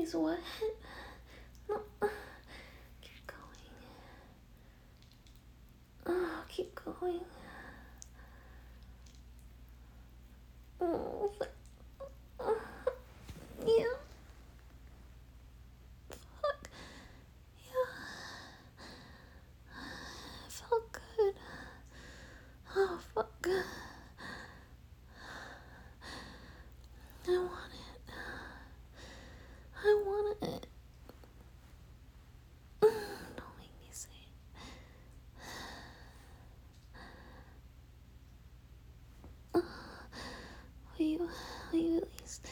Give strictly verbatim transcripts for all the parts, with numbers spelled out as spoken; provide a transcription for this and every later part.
He's what? No. Keep going. Oh, keep going. Oh, yeah. Fuck. Yeah. It felt good. Oh, fuck. I want it. I want it. Don't make me say it. Will you, will you at least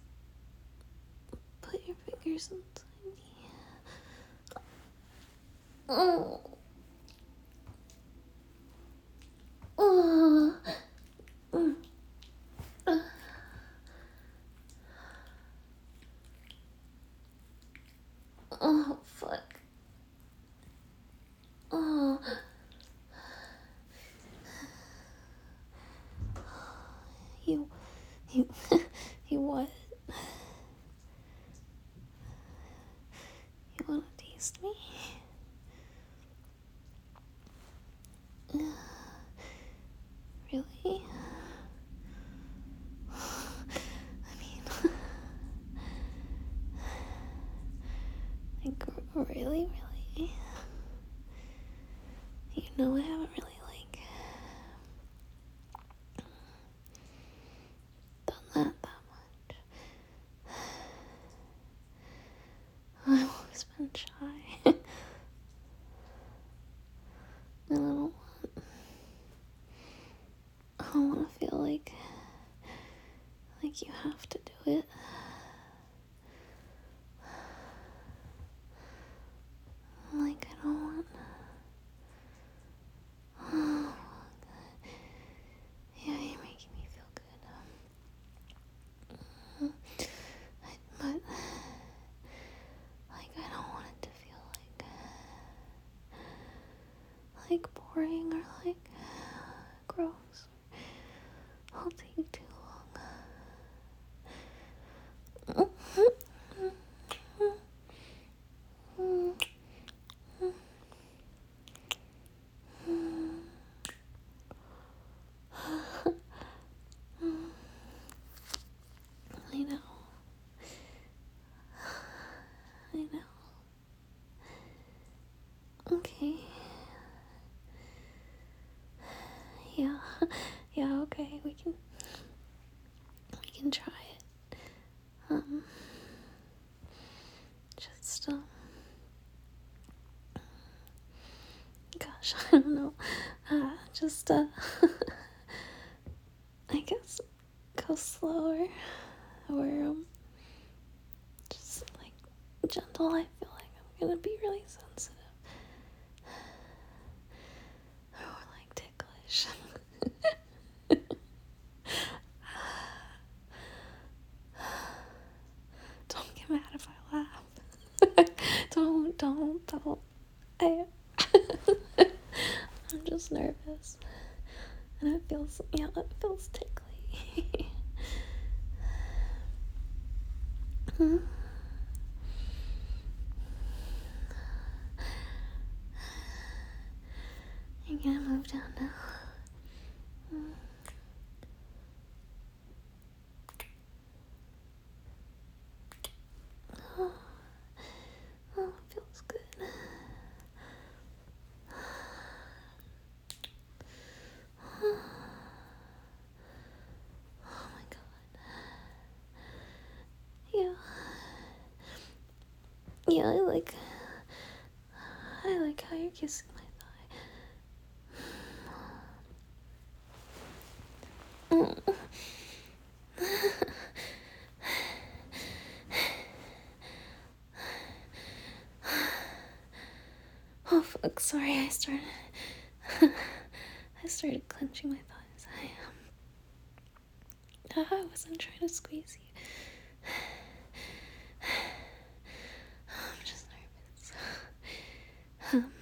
put your fingers inside me? Oh. Oh. Mm. Uh. Oh, fuck. Oh. You, you, you what? You wanna taste me? Really? I mean, like, really, really? You know I haven't really, like, done that that much. I've always been shy. And I don't want, I don't want to feel like, like you have to do it. Like, I don't want, oh, yeah, you're making me feel good. I, but, like, I don't want it to feel like, like boring or like gross. I'll take too long. I know. I know. Okay. Yeah. Yeah, okay, we can we can try it. Um just um gosh, I don't know. Uh just uh I guess go slower or um just like gentle. I feel like I'm gonna be really sensitive. Or like ticklish. Don't get mad if I laugh. don't, don't, don't. I, I'm just nervous. And it feels, yeah, it feels tickly. hmm? You're gonna move down now. Mm. Oh, oh, it feels good. Oh my god. Yeah. Yeah, I like, I like how you're kissing my thigh. Mm. Oh fuck, sorry, I started I started clenching my thighs. I um I wasn't trying to squeeze you. I'm just nervous. Um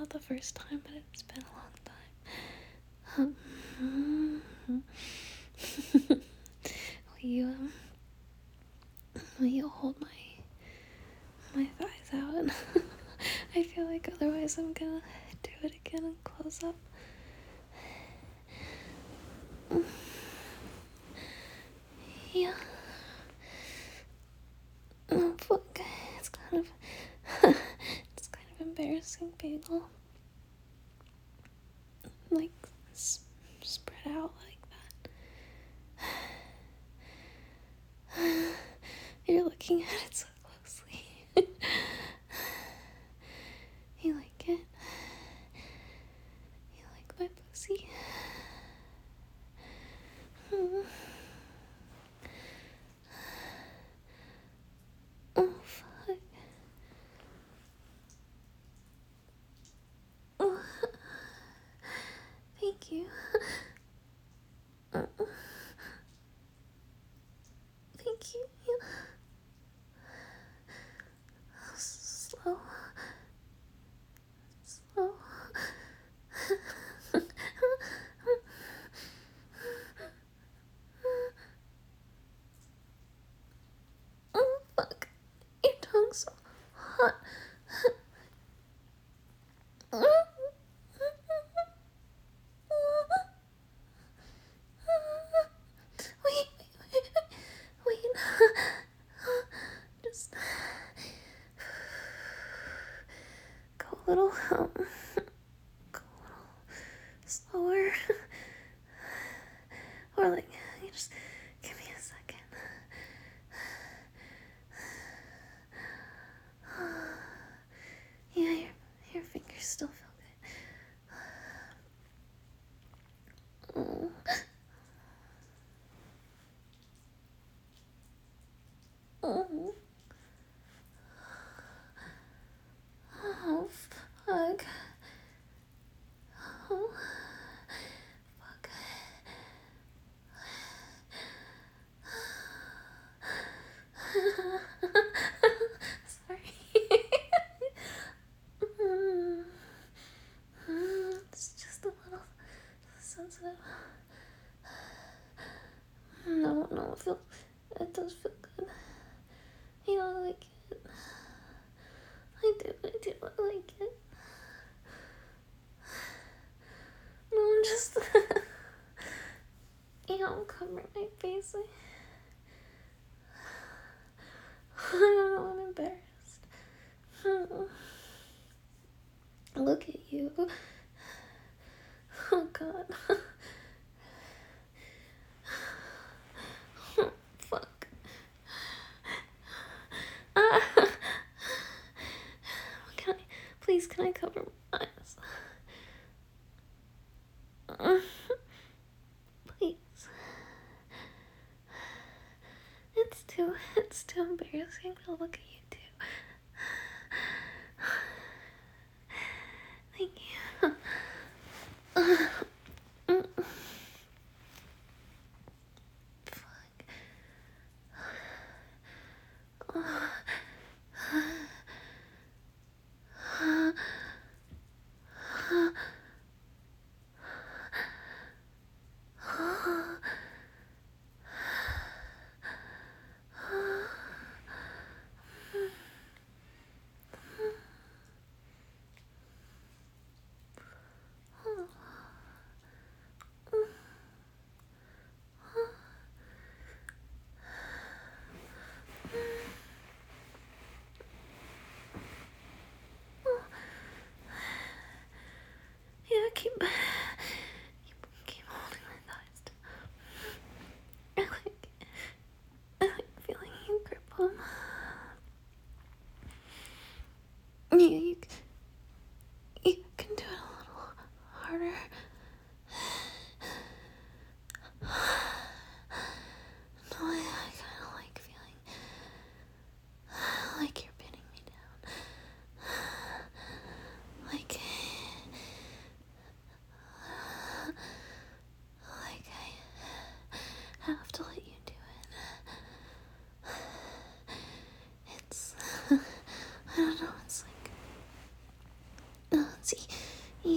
not the first time, but it's been a long time. Um, will you, um, will you hold my, my thighs out? And I feel like otherwise I'm gonna do it again and close up. Yeah. Oh, fuck. It's kind of, it's kind of embarrassing being all, like, s- spread out like that. You're looking at it so closely. You like it? You like my pussy? Hmm. Oh, fuck. Oh. Thank you. Uh, Thank you. Slow. Slow. Oh, fuck. Your tongue's so hot. Wait, wait, wait, wait. Just go a little, um, go a little slower. Or like, you just give me a second. Yeah, your, your fingers still feel good. Oh. Oh. Oh, fuck. Oh, fuck. Sorry. Mm, mm, it's just a little sensitive. No, no, it feels, it does feel good. You know, I like it. I do, I do, I like it. No, I'm just, you know, I'm covering my face. I, I don't know, I'm embarrassed. Look at you. Oh, God. Oh, fuck. Ah. Can I, please, can I cover my eyes? Uh, please. It's too, it's too embarrassing to look at you too. Thank you. Uh, fuck.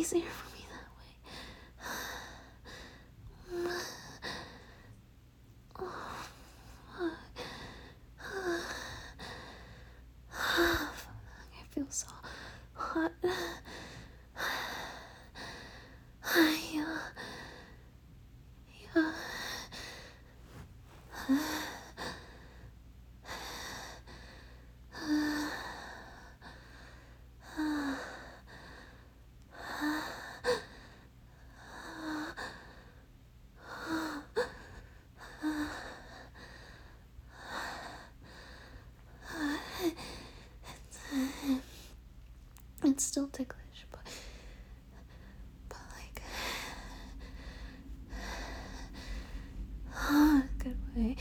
easier for me that way. Oh, fuck. I feel so hot. Yeah. Yeah. It's still ticklish, but, but like, oh, good way.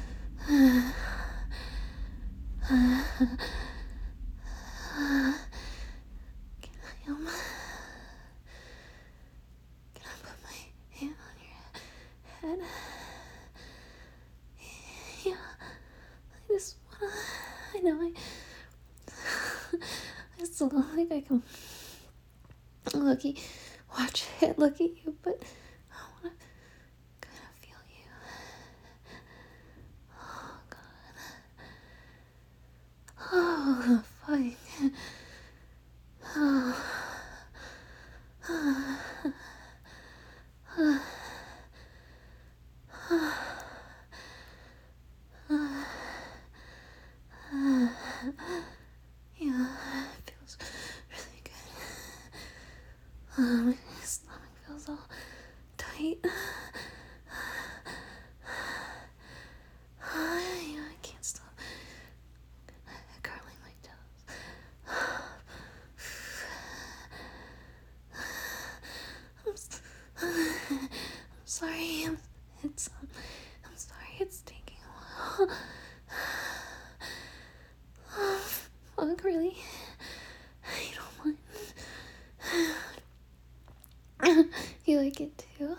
Can I, um, can I put my hand on your head? Yeah, I just wanna, I know I, I still don't think I can look at, watch it, look at you, but I wanna kind of feel you. Oh, God. Oh, fuck. Oh. Yeah, it feels really good. Oh, my stomach feels all tight. Yeah, I can't stop curling my toes. I'm, s- I'm sorry. I'm, it's. Um, I'm sorry. It's taking a while. Oh, fuck, really? You don't mind? You like it too?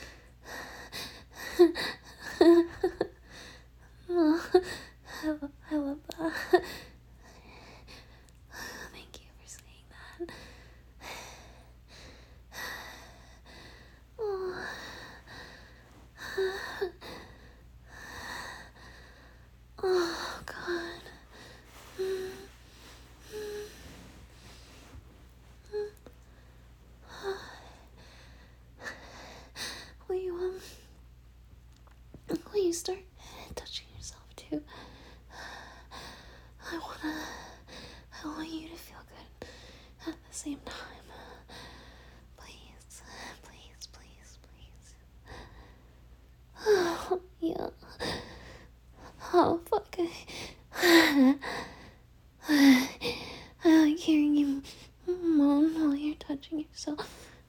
Oh, I love, I love that. Thank you for saying that. Oh. Oh, God. Will you, um, will you start touching yourself too? I wanna, I want you to feel good at the same time. Please, please, please, please. Oh, yeah. Oh, fuck. I, I like hearing you moan while you're touching yourself.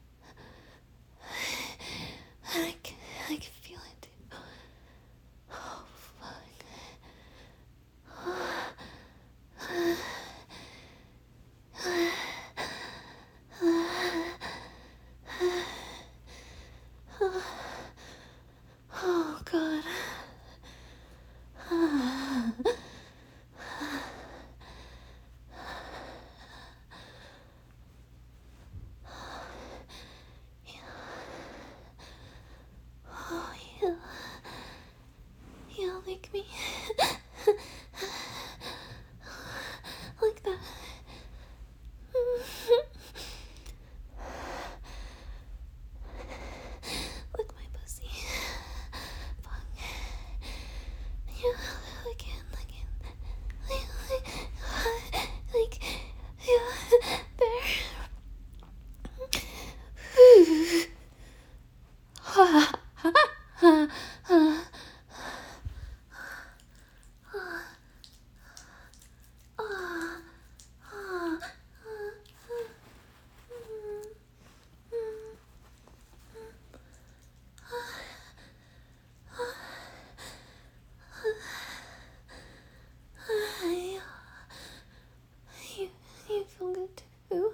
I can, I can feel it too. Oh, fuck. Oh, God. Oh, yeah. Yeah, like me. Like that. Lick my pussy. Fuck. Yeah, again, again. Like, like, like, yeah, there. You, you feel good too.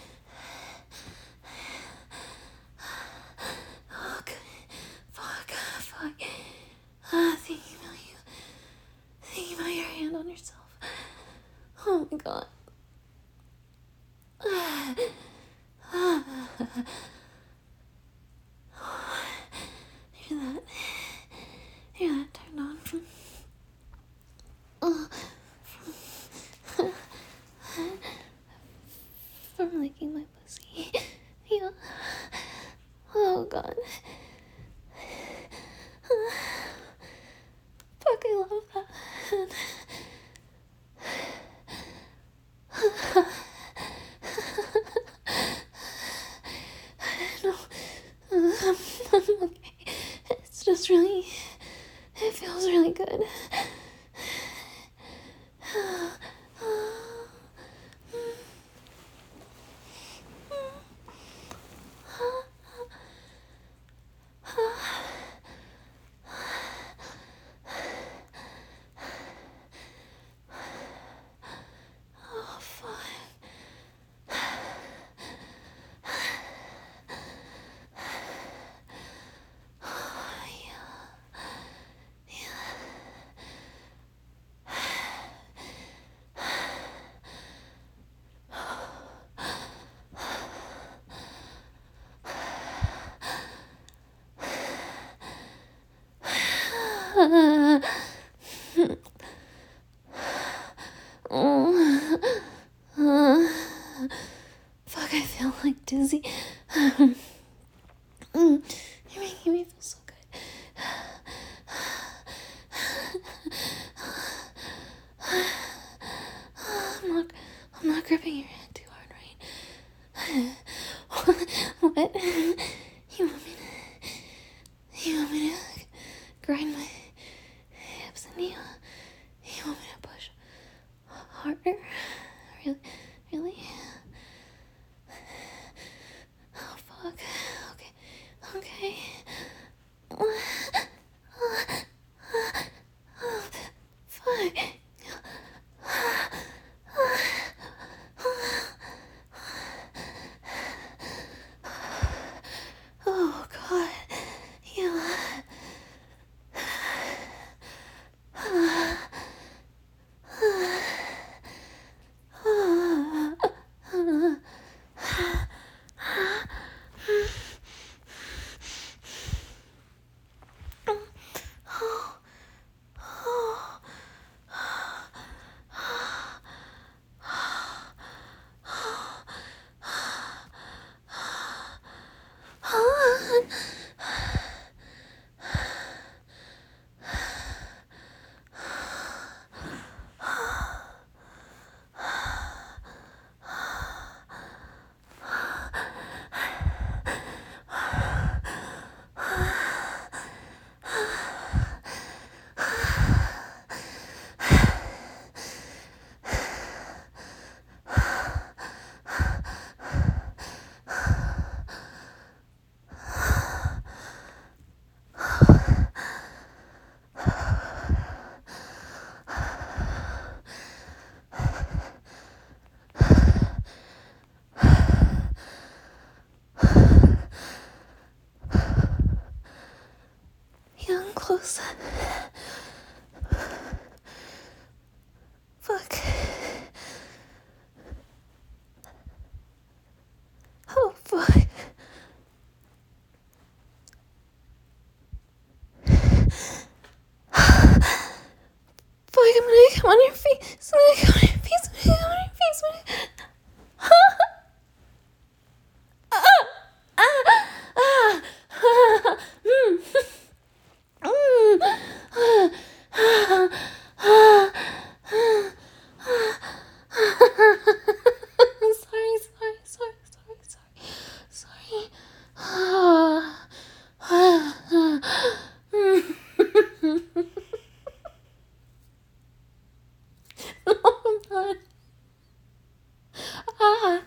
Oh, good. Fuck, fuck. Ah, thinking about you. Thinking about your hand on yourself. Oh my God. Hear that? Hear that turned on from, oh, from, from licking my pussy. Yeah. Oh god. Fuck, I love that. No, I'm, I'm okay. It's just really, it feels really good. Oh, fuck. Oh. Uh, fuck, I feel like dizzy. Mm, you're making me feel so good. I'm not, I'm not gripping your hand too hard, right? What? You want me to, you want me to grind my hips into you? You want me to push harder? Really? Really? Oh, fuck. Okay. Okay. Oh, fuck. Oh, God. Yeah. Yeah, I'm close. Fuck. Oh, fuck. Fuck, I'm gonna come on your face. I'm gonna come on your face. I'm gonna come on your face. I'm gonna... Ah! Ah! Ah! Ah! Mm. Mm. Ah! Ah! Ah! Sorry, sorry, sorry, sorry, sorry, sorry. Ah. Ah. Mm. No, I'm not. Ah.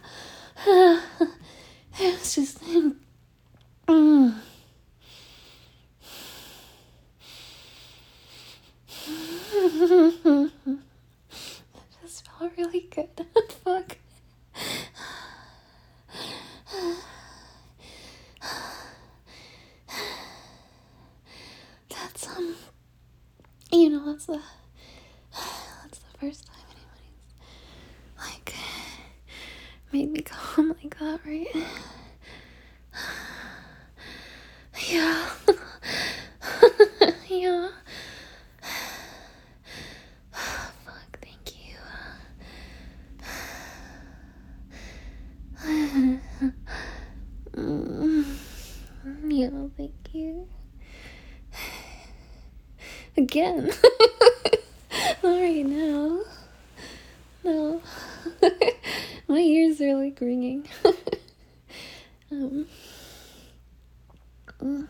It was just... Mm. It just felt really good. Fuck. That's, um, you know, that's the, that's the first time anybody's, like, made me come like that, right? Yeah. Yeah. Fuck, thank you. Mm. Yeah, thank you. Again. Alright, now. No. My ears are like ringing. um. mm.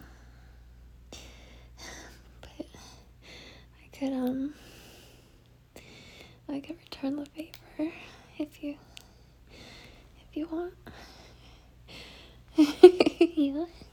But I could, um. I could return the favor if you. If you want. Yeah.